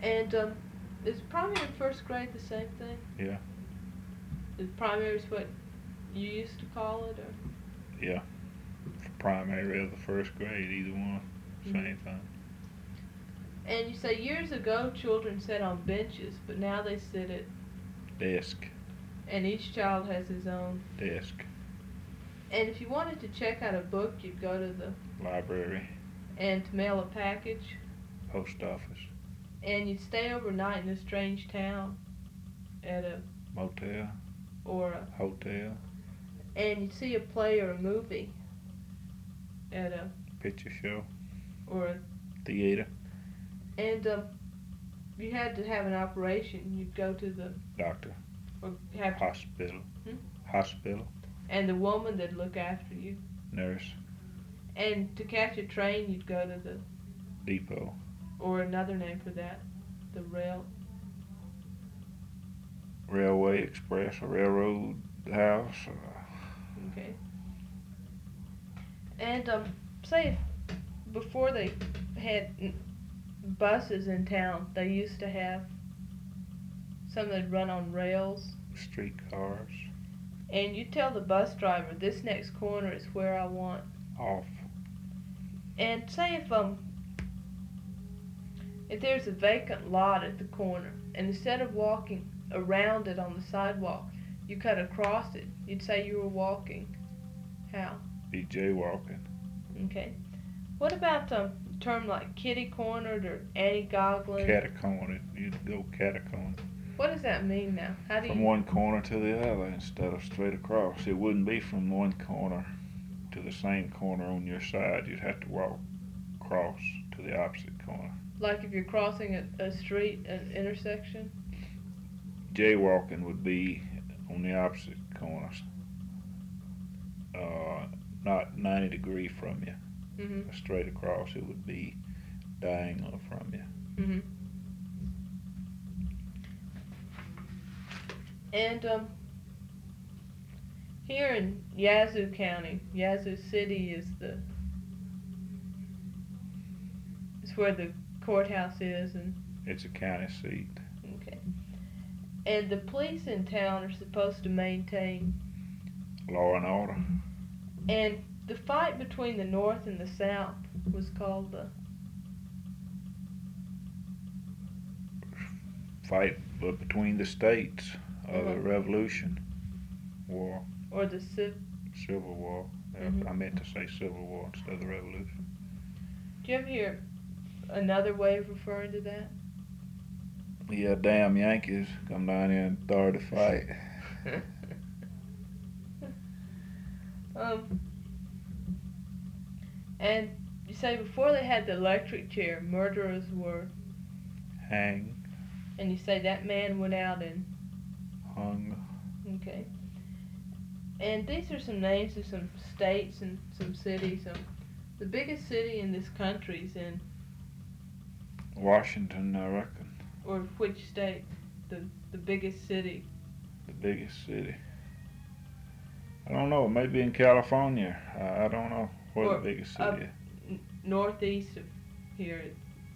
And is primary and first grade the same thing? Yeah. Is primary is what you used to call it, or? Yeah. For primary or the first grade, either one, same thing. And you say years ago children sat on benches, but now they sit at Desk. and each child has his own Desk. And if you wanted to check out a book, you'd go to the Library. and to mail a package, Post office. and you'd stay overnight in a strange town at a Motel. or a, Hotel. and you'd see a play or a movie at a Picture show. or a, Theater. and you had to have an operation. You'd go to the Doctor. or have to, Hospital. Hmm? Hospital. and the woman that'd look after you. Nurse. And to catch a train, you'd go to the Depot. or another name for that, the Railway Express or Railroad House. Okay. And say if before they had buses in town, they used to have some that run on rails, Streetcars. and you tell the bus driver this next corner is where I want. Off. And say if there's a vacant lot at the corner, and instead of walking around it on the sidewalk, you cut across it, you'd say you were walking. How? Be jaywalking. Okay. What about a term like kitty cornered or anti-goggling? Catacornered. You'd go catacornered. What does that mean now? How do From you? one corner to the other instead of straight across. It wouldn't be from one corner to the same corner on your side. You'd have to walk across to the opposite corner. Like if you're crossing a street, an intersection? Jaywalking would be on the opposite corners. Not 90 degree from you. Mm-hmm. Straight across, it would be diagonal from you. Mm-hmm. And here in Yazoo County, Yazoo City is where the courthouse is, and It's a county seat. okay. And the police in town are supposed to maintain. Law and order. And the fight between the North and the South was called the Fight between the states of the Uh-huh. Revolution War. or the Civil War. Mhm. I meant to say Civil War instead of the Revolution. Do you ever hear another way of referring to that? Yeah, damn Yankees come down here and start a fight. And you say before they had the electric chair, murderers were, Hang, and you say that man went out and, hung, okay. And these are some names of some states and some cities. The biggest city in this country is in, Washington, I reckon. or which state? The biggest city. The biggest city. I don't know. Maybe in California. I don't know where Or the biggest city is. Northeast of here. It's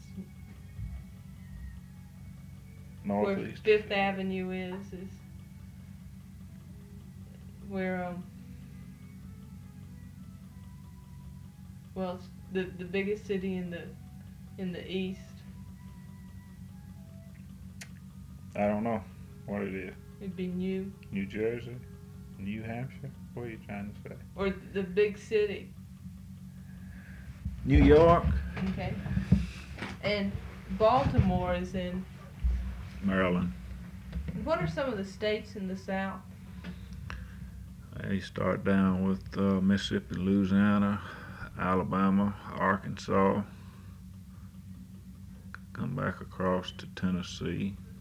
where Northeast. Fifth Avenue is where well, it's the biggest city in the east. I don't know what it is. It'd be New New Jersey? New Hampshire? What are you trying to say? or the big city. New York? Okay. And Baltimore is in. Maryland. What are some of the states in the South? They start down with Mississippi, Louisiana, Alabama, Arkansas, come back across to Tennessee,